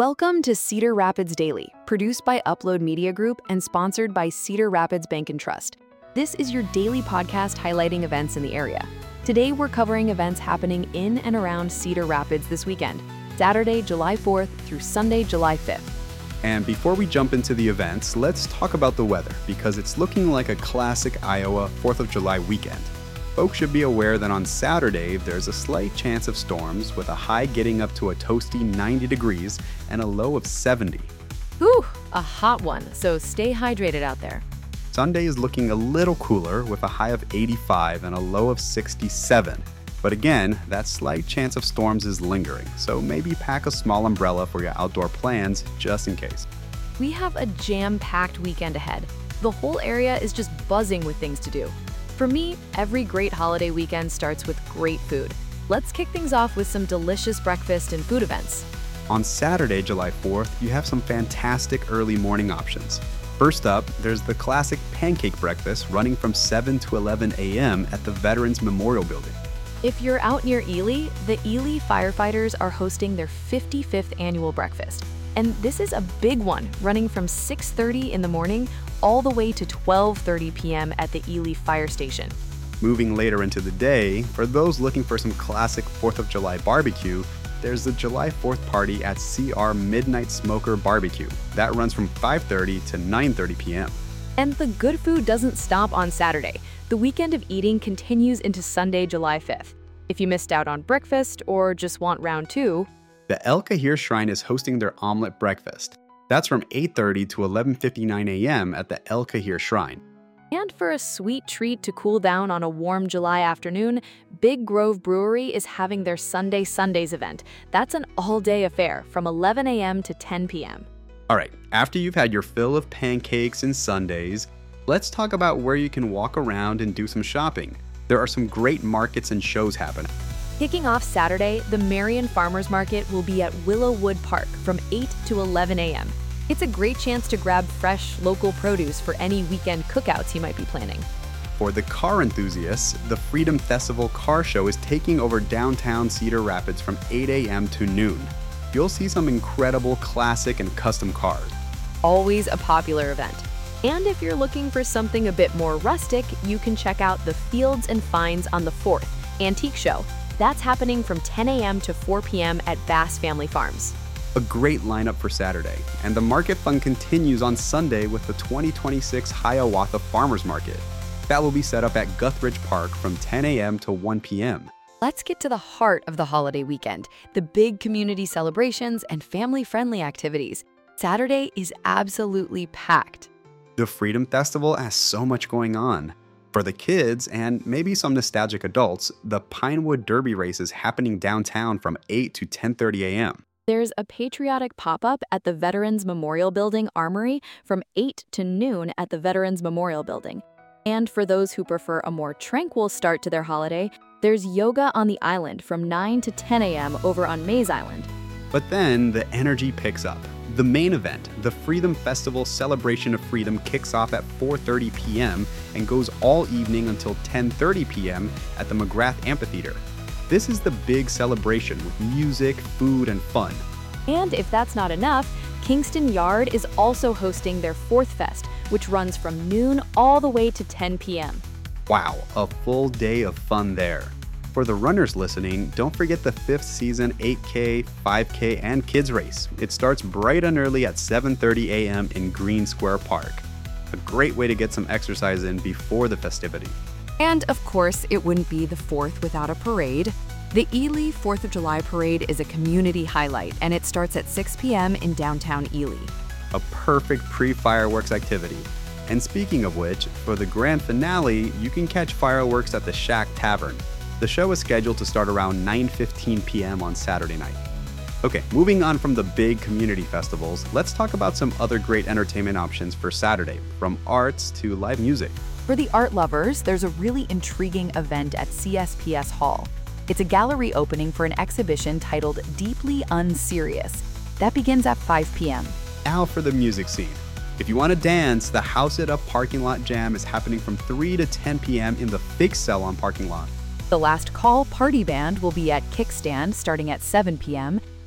Welcome to Cedar Rapids Daily, produced by Upload Media Group and sponsored by Cedar Rapids Bank and Trust. This is your daily podcast highlighting events in the area. Today, we're covering events happening in and around Cedar Rapids this weekend, Saturday, July 4th through Sunday, July 5th. And before we jump into the events, let's talk about the weather because it's looking like a classic Iowa 4th of July weekend. Folks should be aware that on Saturday, there's a slight chance of storms with a high getting up to a toasty 90 degrees and a low of 70. Whew, a hot one, so stay hydrated out there. Sunday is looking a little cooler with a high of 85 and a low of 67. But again, that slight chance of storms is lingering, so maybe pack a small umbrella for your outdoor plans just in case. We have a jam-packed weekend ahead. The whole area is just buzzing with things to do. For me, every great holiday weekend starts with great food. Let's kick things off with some delicious breakfast and food events. On Saturday, July 4th, you have some fantastic early morning options. First up, there's the classic pancake breakfast running from 7 to 11 a.m. at the Veterans Memorial Building. If you're out near Ely, the Ely firefighters are hosting their 55th annual breakfast. And this is a big one, running from 6:30 in the morning all the way to 12:30 p.m. at the Ely Fire Station. Moving later into the day, for those looking for some classic 4th of July barbecue, there's the July 4th party at CR Midnight Smoker Barbecue. That runs from 5:30 to 9:30 p.m. And the good food doesn't stop on Saturday. The weekend of eating continues into Sunday, July 5th. If you missed out on breakfast or just want round two, the El Cajir Shrine is hosting their omelet breakfast. That's from 8:30 to 11:59 a.m. at the El Cajir Shrine. And for a sweet treat to cool down on a warm July afternoon, Big Grove Brewery is having their Sunday Sundays event. That's an all-day affair from 11 a.m. to 10 p.m. All right, after you've had your fill of pancakes and sundaes, let's talk about where you can walk around and do some shopping. There are some great markets and shows happening. Kicking off Saturday, the Marion Farmers Market will be at Willowwood Park from 8 to 11 a.m. It's a great chance to grab fresh, local produce for any weekend cookouts you might be planning. For the car enthusiasts, the Freedom Festival Car Show is taking over downtown Cedar Rapids from 8 a.m. to noon. You'll see some incredible classic and custom cars. Always a popular event. And if you're looking for something a bit more rustic, you can check out the Fields and Finds on the 4th Antique Show. That's happening from 10 a.m. to 4 p.m. at Bass Family Farms. A great lineup for Saturday, and the Market Fun continues on Sunday with the 2026 Hiawatha Farmers Market. That will be set up at Guthridge Park from 10 a.m. to 1 p.m. Let's get to the heart of the holiday weekend, the big community celebrations and family-friendly activities. Saturday is absolutely packed. The Freedom Festival has so much going on. For the kids and maybe some nostalgic adults, the Pinewood Derby race is happening downtown from 8 to 10:30 a.m. There's a patriotic pop-up at the Veterans Memorial Building Armory from 8 to noon at the Veterans Memorial Building. And for those who prefer a more tranquil start to their holiday, there's yoga on the island from 9 to 10 a.m. over on Mays Island. But then the energy picks up. The main event, the Freedom Festival Celebration of Freedom, kicks off at 4:30 p.m. and goes all evening until 10:30 p.m. at the McGrath Amphitheater. This is the big celebration with music, food, and fun. And if that's not enough, Kingston Yard is also hosting their 4th Fest, which runs from noon all the way to 10 p.m. Wow, a full day of fun there. For the runners listening, don't forget the 5th season 8K, 5K, and kids race. It starts bright and early at 7:30 a.m. in Green Square Park. A great way to get some exercise in before the festivity. And of course, it wouldn't be the 4th without a parade. The Ely 4th of July Parade is a community highlight, and it starts at 6 p.m. in downtown Ely. A perfect pre-fireworks activity. And speaking of which, for the grand finale, you can catch fireworks at the Shack Tavern. The show is scheduled to start around 9:15 p.m. on Saturday night. Okay, moving on from the big community festivals, let's talk about some other great entertainment options for Saturday, from arts to live music. For the art lovers, there's a really intriguing event at CSPS Hall. It's a gallery opening for an exhibition titled Deeply Unserious. That begins at 5 p.m. Now for the music scene. If you want to dance, the House It Up Parking Lot Jam is happening from 3 to 10 p.m. in the Fix Salon parking lot. The Last Call Party Band will be at Kickstand starting at 7 p.m.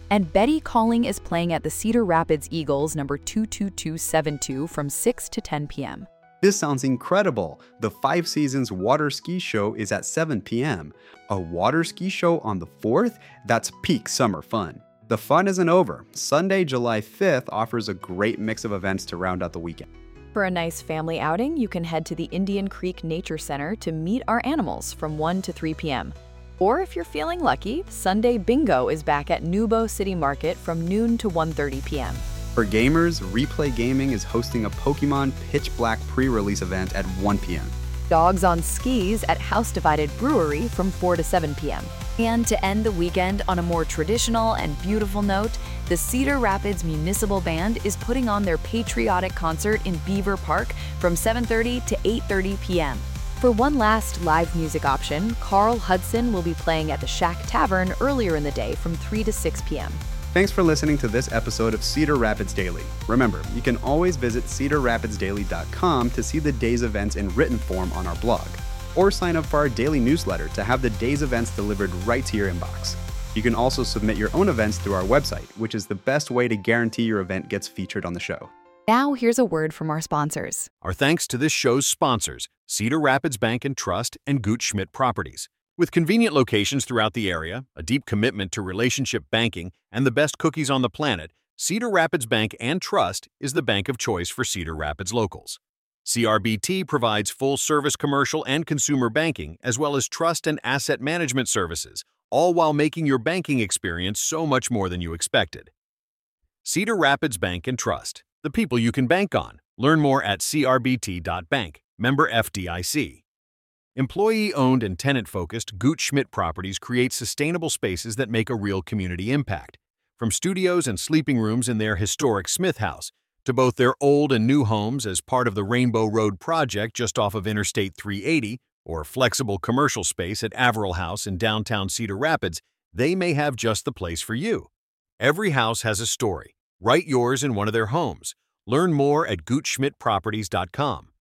And Betty Calling is playing at the Cedar Rapids Eagles number 22272 from 6 to 10 p.m. This sounds incredible. The Five Seasons Water Ski Show is at 7 p.m. A water ski show on the 4th? That's peak summer fun. The fun isn't over. Sunday, July 5th offers a great mix of events to round out the weekend. For a nice family outing, you can head to the Indian Creek Nature Center to meet our animals from 1 to 3 p.m. Or if you're feeling lucky, Sunday Bingo is back at Nubo City Market from noon to 1:30 p.m. For gamers, Replay Gaming is hosting a Pokemon Pitch Black pre-release event at 1 p.m. Dogs on Skis at House Divided Brewery from 4 to 7 p.m. And to end the weekend on a more traditional and beautiful note, the Cedar Rapids Municipal Band is putting on their patriotic concert in Beaver Park from 7:30 to 8:30 p.m. For one last live music option, Carl Hudson will be playing at the Shack Tavern earlier in the day from 3 to 6 p.m. Thanks for listening to this episode of Cedar Rapids Daily. Remember, you can always visit cedarrapidsdaily.com to see the day's events in written form on our blog, or sign up for our daily newsletter to have the day's events delivered right to your inbox. You can also submit your own events through our website, which is the best way to guarantee your event gets featured on the show. Now here's a word from our sponsors. Our thanks to this show's sponsors, Cedar Rapids Bank and Trust and Gooch Schmidt Properties. With convenient locations throughout the area, a deep commitment to relationship banking, and the best cookies on the planet, Cedar Rapids Bank and Trust is the bank of choice for Cedar Rapids locals. CRBT provides full-service commercial and consumer banking, as well as trust and asset management services, all while making your banking experience so much more than you expected. Cedar Rapids Bank and Trust, the people you can bank on. Learn more at crbt.bank, member FDIC. Employee-owned and tenant-focused, Gooch Schmidt Properties creates sustainable spaces that make a real community impact. From studios and sleeping rooms in their historic Smith House, to both their old and new homes as part of the Rainbow Road project just off of Interstate 380, or flexible commercial space at Averill House in downtown Cedar Rapids, they may have just the place for you. Every house has a story. Write yours in one of their homes. Learn more at goochschmidtproperties.com.